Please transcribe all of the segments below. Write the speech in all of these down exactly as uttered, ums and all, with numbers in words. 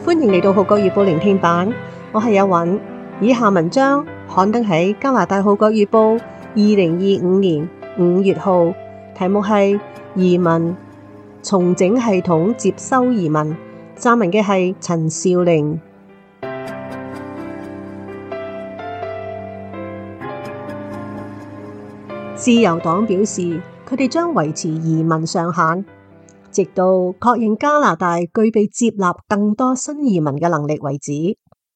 歡迎嚟到《號角月報》聆聽版，我係有允。以下文章刊登喺加拿大《號角月報》二零二五年五月號，題目係移民重整系統接收移民，撰文嘅係陳少玲。自由黨表示，佢哋將維持移民上限，直到確認加拿大具備接納更多新移民嘅能力為止。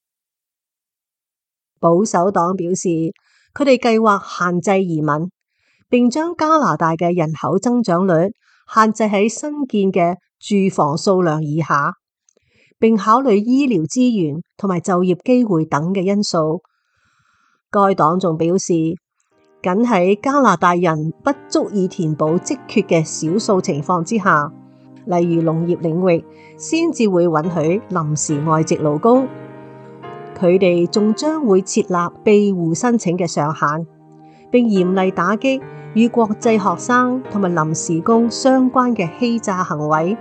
保守黨表示，佢哋計劃限制移民，並將加拿大嘅人口增長率限制喺新建嘅住房數量以下，並考慮醫療資源同埋就業機會等嘅因素。該黨仲表示，僅喺加拿大人不足以填補職缺嘅少數情況之下，例如農業領域，先至會允許臨時外籍勞工。佢哋仲將會設立庇護申請嘅上限，並嚴厲打擊與國際學生同埋臨時工相關嘅欺詐行為。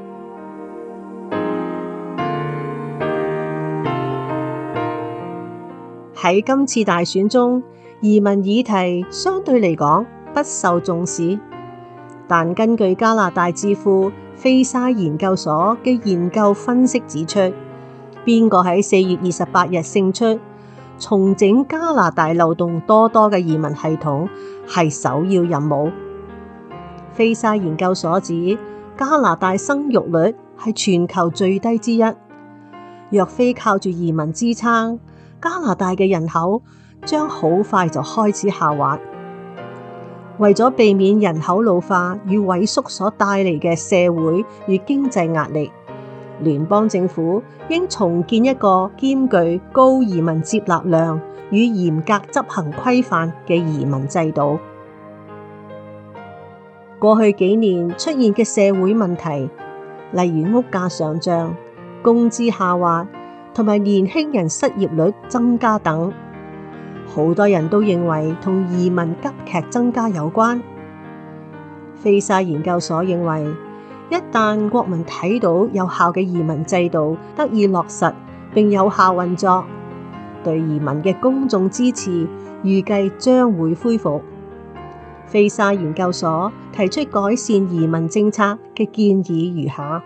喺今次大選中，移民議題相對嚟講不受重視，但根據加拿大智庫菲沙研究所嘅研究分析指出，邊個喺四月二十八日勝出，重整加拿大漏洞多多嘅移民系統係首要任務。菲沙研究所指，加拿大生育率係全球最低之一，若非靠住移民支撐，加拿大嘅人口將好快就開始下滑。為咗避免人口老化與萎縮所帶嚟嘅社會與經濟壓力，聯邦政府應重建一個兼具高移民接納量與嚴格執行規範嘅移民制度。過去幾年出現嘅社會問題，例如屋價上漲、工資下滑同埋年輕人失業率增加等，好多人都認為同移民急劇增加有關。菲沙研究所認為，一旦國民睇到有效嘅移民制度得以落實並有效運作，對移民嘅公眾支持預計將會恢復。菲沙研究所提出改善移民政策嘅建議如下：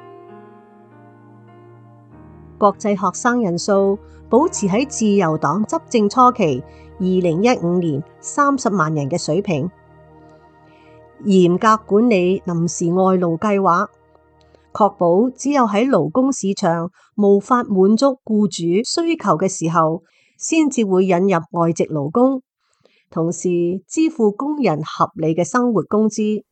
國際學生人數保持喺自由黨執政初期二零一五年三十萬人嘅水平，嚴格管理臨時外勞計劃，確保只有喺勞工市場無法滿足僱主需求嘅時候，先至會引入外籍勞工，同時支付工人合理嘅生活工資。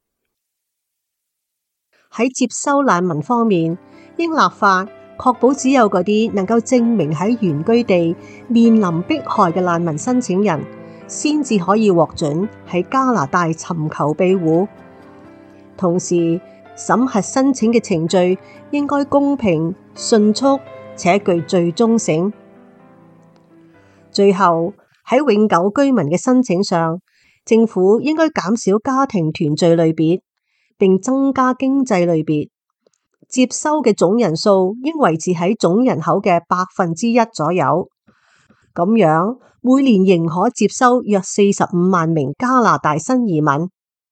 喺接收難民方面，應立法確保只有嗰啲能夠證明喺原居地面臨迫害嘅難民申請人，先至可以獲准喺加拿大尋求庇護。同時，審核申請嘅程序應該公平、迅速且具最終性。最後，喺永久居民嘅申請上，政府應該減少家庭團聚類別，並增加經濟類別。接收嘅總人數應維持喺總人口嘅百分之一左右，咁樣每年仍可接收約四十五萬名加拿大新移民。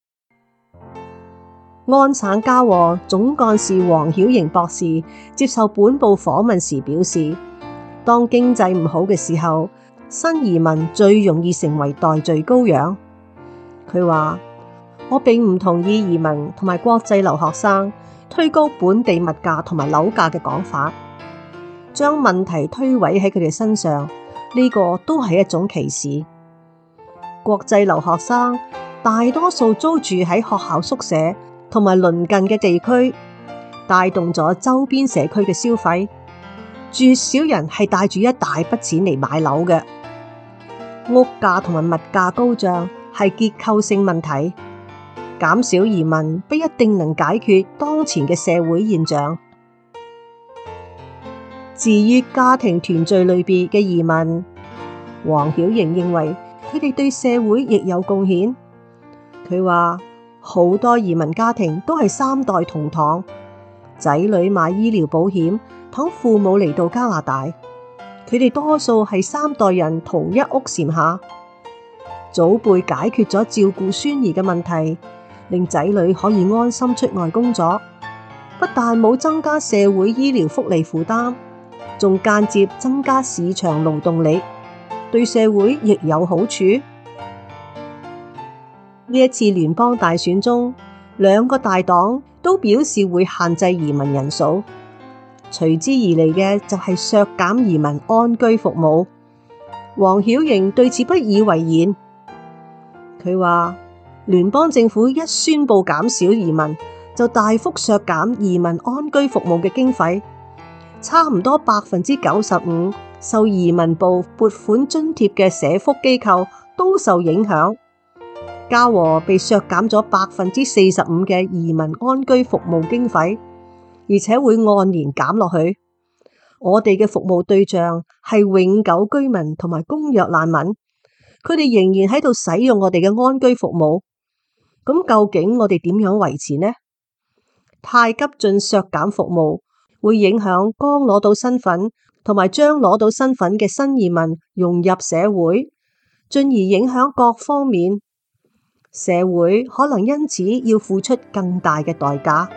安省嘉禾總幹事黃曉瑩博士接受本報訪問時表示，當經濟唔好嘅時候，新移民最容易成為代罪羔羊。佢話：我並唔同意移民同埋國際留學生推高本地物價同埋樓價嘅講法，將問題推諉喺佢哋身上，呢個都係一種歧視。國際留學生大多數租住喺學校宿舍同埋鄰近嘅地區，帶動咗周邊社區嘅消費。絕少人係帶住一大筆錢嚟買樓嘅。屋價同埋物價高漲係結構性問題。減少移民不一定能解決當前嘅社會現象。至於家庭團聚類別嘅移民，黃曉瑩認為佢哋對社會亦有貢獻。佢話好多移民家庭都係三代同堂，仔女買醫療保險等父母嚟到加拿大，佢哋多數係三代人同一屋檐下，祖輩解決咗照顧孫兒嘅問題，令仔女可以安心出外工作，不但冇增加社會醫療福利負擔，仲間接增加市場勞動力，對社會亦有好處。呢一次聯邦大選中，兩個大黨都表示會限制移民人數，隨之而嚟嘅就係削減移民安居服務。黃曉瑩對此不以為然，佢話聯邦政府一宣布減少移民，就大幅削減移民安居服務嘅經費，差唔多百分之九十五受移民部撥款津貼嘅社福機構都受影響。嘉禾被削減咗百分之四十五嘅移民安居服務經費，而且會按年減落去。我哋嘅服務對象係永久居民同埋公約難民，佢哋仍然喺度使用我哋嘅安居服務。咁究竟我哋點樣維持呢？太急進削減服務，會影響剛攞到身份同埋將攞到身份嘅新移民融入社會，進而影響各方面。社會可能因此要付出更大嘅代價。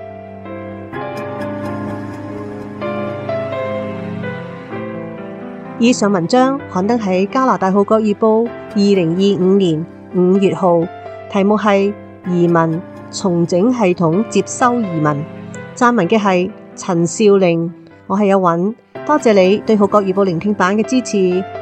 以上文章刊登喺加拿大《號角月報》二零二五年五月號，題目係移民重整系統接收移民。撰文嘅係陳少玲，我係阿韻，多謝你對《號角月報》聆聽版嘅支持。